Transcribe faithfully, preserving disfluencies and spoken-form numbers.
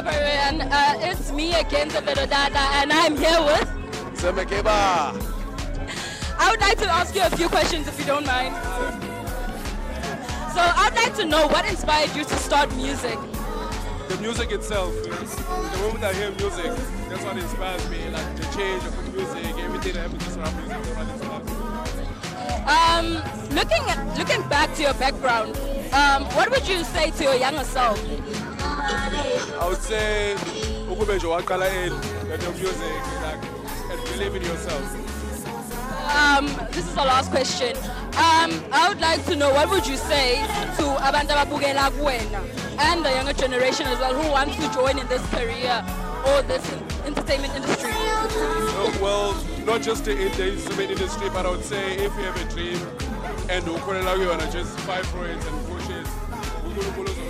everyone. Uh, it's me again, Tefedo Dada, and I'm here with... Semekeba. I would like to ask you a few questions if you don't mind. So I'd like to know what inspired you to start music? The music itself. The moment I hear music, that's what inspires me. Like the change of the music, everything that happens around music, that's what inspires me. Um, looking at, looking back to your background, um, what would you say to your younger self? I would say, ukubejo waqala early, that your music, like, and believe in yourself. Um, this is the last question. Um, I would like to know what would you say to abantu ababukela kuwena and the younger generation as well who wants to join in this career or this entertainment industry? Uh, well, not just in the entertainment industry, but I would say if you have a dream and you want to just fight for it and push it,